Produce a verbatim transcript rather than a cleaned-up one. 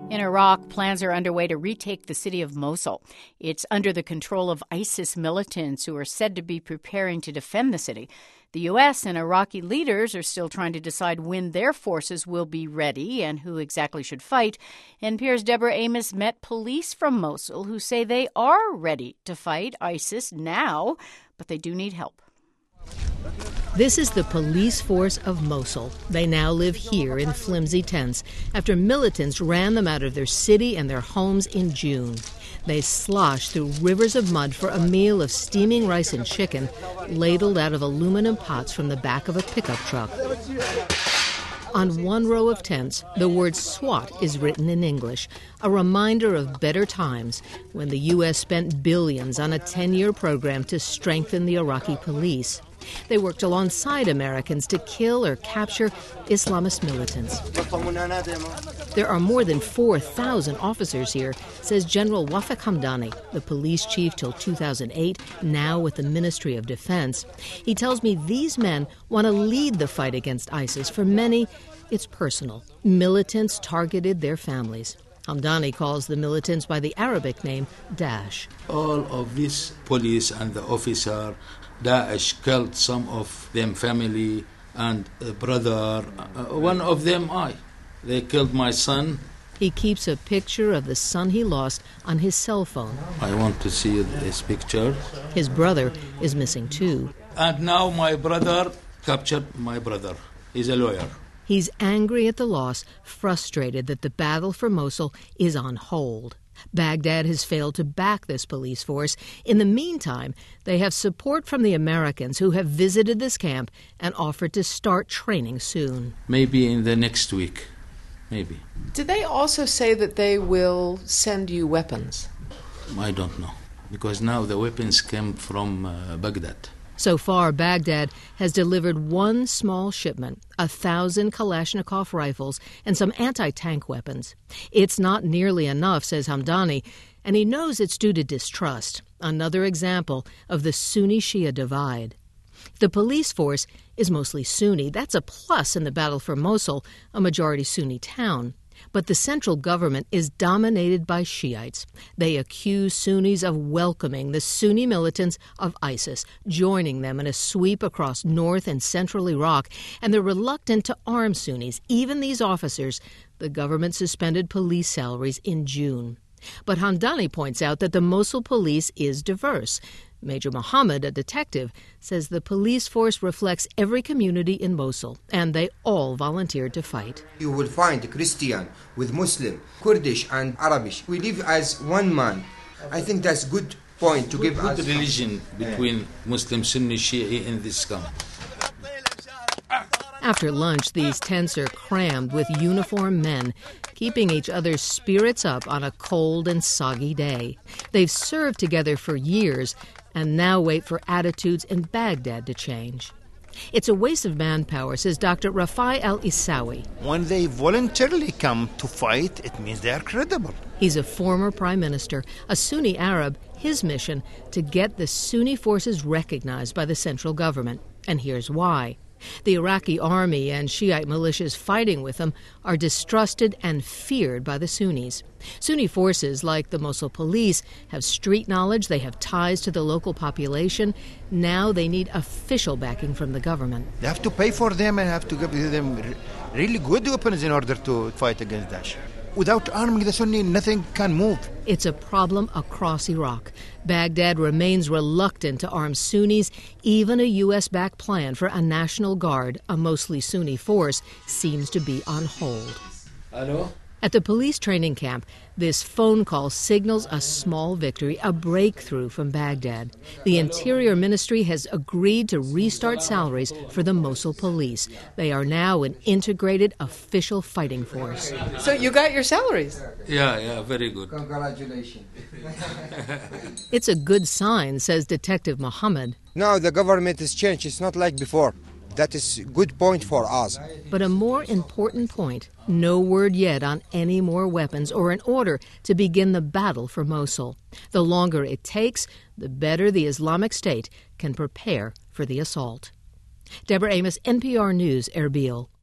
In Iraq, plans are underway to retake the city of Mosul. It's under the control of ISIS militants who are said to be preparing to defend the city. The U S and Iraqi leaders are still trying to decide when their forces will be ready and who exactly should fight. N P R's Deborah Amos met police from Mosul who say they are ready to fight ISIS now, but they do need help. This is the police force of Mosul. They now live here in flimsy tents after militants ran them out of their city and their homes in June. They slosh through rivers of mud for a meal of steaming rice and chicken ladled out of aluminum pots from the back of a pickup truck. On one row of tents, the word SWAT is written in English, a reminder of better times when the U S spent billions on a ten-year program to strengthen the Iraqi police. They worked alongside Americans to kill or capture Islamist militants. There are more than four thousand officers here, says General Wafek Hamdani, the police chief till two thousand eight, now with the Ministry of Defense. He tells me these men want to lead the fight against ISIS. For many, it's personal. Militants targeted their families. Hamdani calls the militants by the Arabic name Daesh. All of this police and the officer, Daesh killed some of them family and a brother. Uh, one of them I. They killed my son. He keeps a picture of the son he lost on his cell phone. I want to see this picture. His brother is missing too. And now my brother captured my brother. He's a lawyer. He's angry at the loss, frustrated that the battle for Mosul is on hold. Baghdad has failed to back this police force. In the meantime, they have support from the Americans who have visited this camp and offered to start training soon. Maybe in the next week. Maybe. Did they also say that they will send you weapons? I don't know, because now the weapons came from uh, Baghdad. So far, Baghdad has delivered one small shipment, a thousand Kalashnikov rifles and some anti-tank weapons. It's not nearly enough, says Hamdani, and he knows it's due to distrust, another example of the Sunni-Shia divide. The police force is mostly Sunni. That's a plus in the battle for Mosul, a majority Sunni town. But the central government is dominated by Shiites. They accuse Sunnis of welcoming the Sunni militants of ISIS, joining them in a sweep across north and central Iraq, and they're reluctant to arm Sunnis, even these officers. The government suspended police salaries in June. But Hamdani points out that the Mosul police is diverse. Major Mohammed, a detective, says the police force reflects every community in Mosul, and they all volunteered to fight. You will find Christian with Muslim, Kurdish and Arabic. We live as one man. I think that's good point to good, give good us religion between Muslim, Sunni, Shia in this camp. After lunch, these tents are crammed with uniformed men, keeping each other's spirits up on a cold and soggy day. They've served together for years and now wait for attitudes in Baghdad to change. It's a waste of manpower, says Doctor Rafai al-Isawi. When they voluntarily come to fight, it means they are credible. He's a former prime minister, a Sunni Arab, his mission to get the Sunni forces recognized by the central government. And here's why. The Iraqi army and Shiite militias fighting with them are distrusted and feared by the Sunnis. Sunni forces, like the Mosul police, have street knowledge, they have ties to the local population. Now they need official backing from the government. They have to pay for them and have to give them really good weapons in order to fight against Daesh. Without arming the Sunni, nothing can move. It's a problem across Iraq. Baghdad remains reluctant to arm Sunnis. Even a U S-backed plan for a National Guard, a mostly Sunni force, seems to be on hold. Hello? At the police training camp, this phone call signals a small victory, a breakthrough from Baghdad. The Interior Ministry has agreed to restart salaries for the Mosul police. They are now an integrated official fighting force. So you got your salaries? Yeah, yeah, very good. Congratulations. It's a good sign, says Detective Mohammed. Now the government has changed. It's not like before. That is a good point for us. But a more important point, no word yet on any more weapons or an order to begin the battle for Mosul. The longer it takes, the better the Islamic State can prepare for the assault. Deborah Amos, N P R News, Erbil.